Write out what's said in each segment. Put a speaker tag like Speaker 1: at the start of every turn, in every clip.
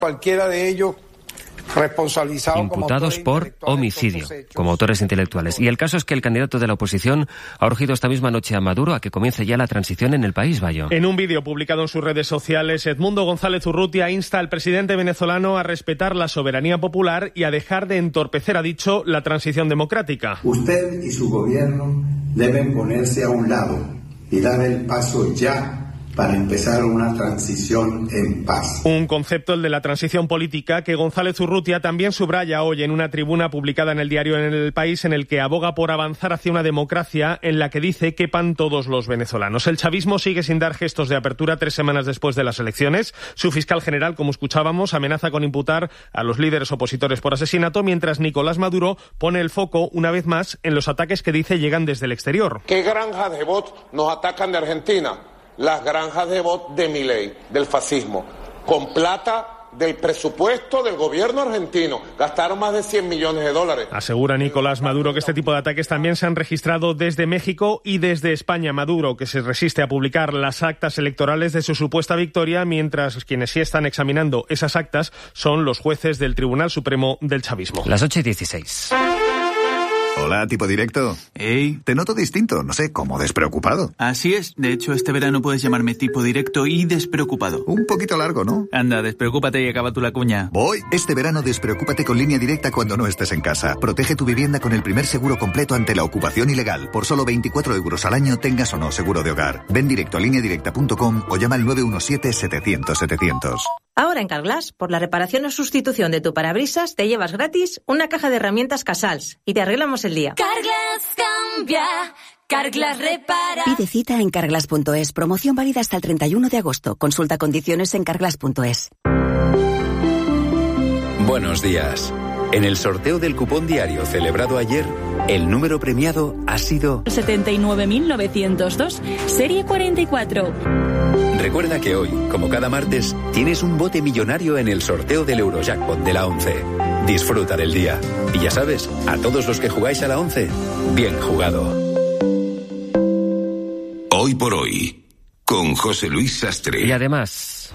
Speaker 1: Cualquiera de ellos responsabilizados
Speaker 2: imputados por homicidio, como autores intelectuales. Y el caso es que el candidato de la oposición ha urgido esta misma noche a Maduro a que comience ya la transición en el país, Bayo.
Speaker 3: En un vídeo publicado en sus redes sociales, Edmundo González Urrutia insta al presidente venezolano a respetar la soberanía popular y a dejar de entorpecer, ha dicho, la transición democrática.
Speaker 4: Usted y su gobierno deben ponerse a un lado y dar el paso ya para empezar una transición en paz.
Speaker 3: Un concepto, el de la transición política, que González Urrutia también subraya hoy en una tribuna publicada en el diario En el País, en el que aboga por avanzar hacia una democracia en la que dice quepan todos los venezolanos. El chavismo sigue sin dar gestos de apertura 3 semanas después de las elecciones. Su fiscal general, como escuchábamos, amenaza con imputar a los líderes opositores por asesinato, mientras Nicolás Maduro pone el foco, una vez más, en los ataques que dice llegan desde el exterior.
Speaker 5: ¿Qué granjas de bots nos atacan de Argentina? Las granjas de bots de Milei, del fascismo, con plata del presupuesto del gobierno argentino. Gastaron más de 100 millones de dólares.
Speaker 3: Asegura Nicolás Maduro que este tipo de ataques también se han registrado desde México y desde España. Maduro, que se resiste a publicar las actas electorales de su supuesta victoria, mientras quienes sí están examinando esas actas son los jueces del Tribunal Supremo del chavismo.
Speaker 2: Las 8:16.
Speaker 6: Hola, tipo directo.
Speaker 7: Hey.
Speaker 6: Te noto distinto, no sé, como despreocupado.
Speaker 7: Así es, de hecho este verano puedes llamarme tipo directo y despreocupado.
Speaker 6: Un poquito largo, ¿no?
Speaker 7: Anda, despreocúpate y acaba tú la cuña.
Speaker 6: Voy. Este verano despreocúpate con Línea Directa cuando no estés en casa. Protege tu vivienda con el primer seguro completo ante la ocupación ilegal. Por solo 24 € al año, tengas o no seguro de hogar. Ven directo a lineadirecta.com o llama al 917-700-700.
Speaker 8: Ahora en Carglass, por la reparación o sustitución de tu parabrisas, te llevas gratis una caja de herramientas Casals y te arreglamos el día.
Speaker 9: Carglass cambia, Carglass repara.
Speaker 10: Pide cita en carglass.es. Promoción válida hasta el 31 de agosto. Consulta condiciones en carglass.es.
Speaker 11: Buenos días. En el sorteo del cupón diario celebrado ayer, el número premiado ha sido
Speaker 12: 79.902, serie 44.
Speaker 11: Recuerda que hoy, como cada martes, tienes un bote millonario en el sorteo del Eurojackpot de la 11. Disfruta del día. Y ya sabes, a todos los que jugáis a la 11, bien jugado.
Speaker 13: Hoy por hoy, con José Luis Sastre.
Speaker 2: Y además,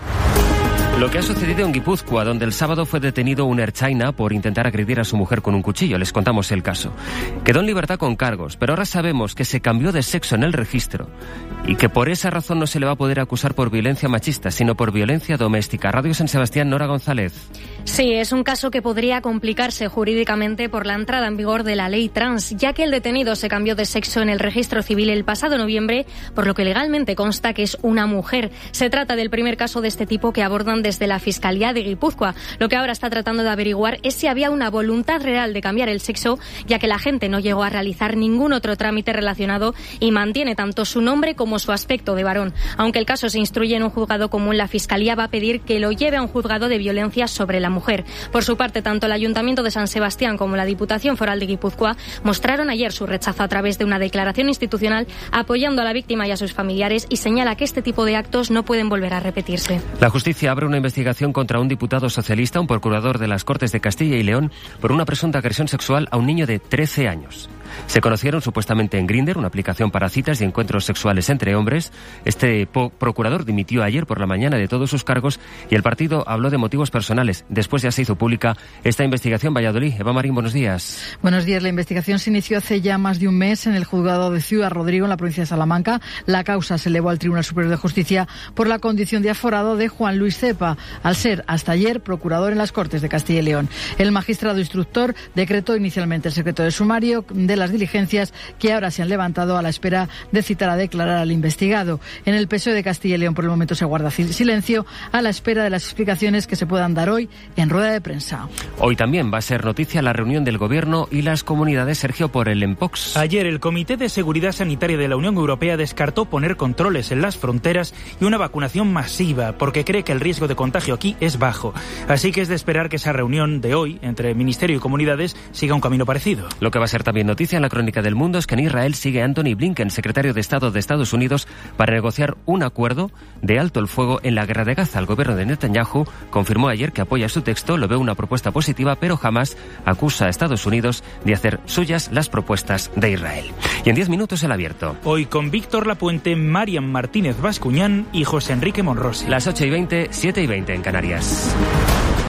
Speaker 2: lo que ha sucedido en Guipúzcoa, donde el sábado fue detenido un ertzaina por intentar agredir a su mujer con un cuchillo. Les contamos el caso. Quedó en libertad con cargos, pero ahora sabemos que se cambió de sexo en el registro y que por esa razón no se le va a poder acusar por violencia machista, sino por violencia doméstica. Radio San Sebastián, Nora González.
Speaker 14: Sí, es un caso que podría complicarse jurídicamente por la entrada en vigor de la ley trans, ya que el detenido se cambió de sexo en el registro civil el pasado noviembre, por lo que legalmente consta que es una mujer. Se trata del primer caso de este tipo que abordan desde la Fiscalía de Guipúzcoa. Lo que ahora está tratando de averiguar es si había una voluntad real de cambiar el sexo, ya que la gente no llegó a realizar ningún otro trámite relacionado y mantiene tanto su nombre como su aspecto de varón. Aunque el caso se instruye en un juzgado común, la Fiscalía va a pedir que lo lleve a un juzgado de violencia sobre la mujer. Por su parte, tanto el Ayuntamiento de San Sebastián como la Diputación Foral de Guipúzcoa mostraron ayer su rechazo a través de una declaración institucional apoyando a la víctima y a sus familiares y señala que este tipo de actos no pueden volver a repetirse.
Speaker 2: La justicia abre una investigación contra un diputado socialista, un procurador de las Cortes de Castilla y León, por una presunta agresión sexual a un niño de 13 años. Se conocieron supuestamente en Grindr, una aplicación para citas y encuentros sexuales entre hombres. Este procurador dimitió ayer por la mañana de todos sus cargos y el partido habló de motivos personales. Después ya se hizo pública esta investigación. Valladolid. Eva Marín, buenos días.
Speaker 15: Buenos días. La investigación se inició hace ya más de un mes en el juzgado de Ciudad Rodrigo, en la provincia de Salamanca. La causa se elevó al Tribunal Superior de Justicia por la condición de aforado de Juan Luis Cepa, al ser hasta ayer procurador en las Cortes de Castilla y León. El magistrado instructor decretó inicialmente el secreto de sumario de las diligencias que ahora se han levantado a la espera de citar a declarar al investigado. En el PSOE de Castilla y León por el momento se guarda silencio a la espera de las explicaciones que se puedan dar hoy en rueda de prensa.
Speaker 2: Hoy también va a ser noticia la reunión del Gobierno y las comunidades, Sergio, por el Mpox.
Speaker 16: Ayer el Comité de Seguridad Sanitaria de la Unión Europea descartó poner controles en las fronteras y una vacunación masiva porque cree que el riesgo de contagio aquí es bajo. Así que es de esperar que esa reunión de hoy entre Ministerio y comunidades siga un camino parecido.
Speaker 2: Lo que va a ser también noticia en la crónica del mundo es que en Israel sigue Anthony Blinken, secretario de Estado de Estados Unidos, para negociar un acuerdo de alto el fuego en la guerra de Gaza. El gobierno de Netanyahu confirmó ayer que apoya su texto, lo ve una propuesta positiva, pero jamás acusa a Estados Unidos de hacer suyas las propuestas de Israel. Y en 10 minutos el abierto.
Speaker 16: Hoy con Víctor Lapuente, Marian Martínez Bascuñán y José Enrique Monrosi.
Speaker 2: Las 8:20, 7:20 en Canarias.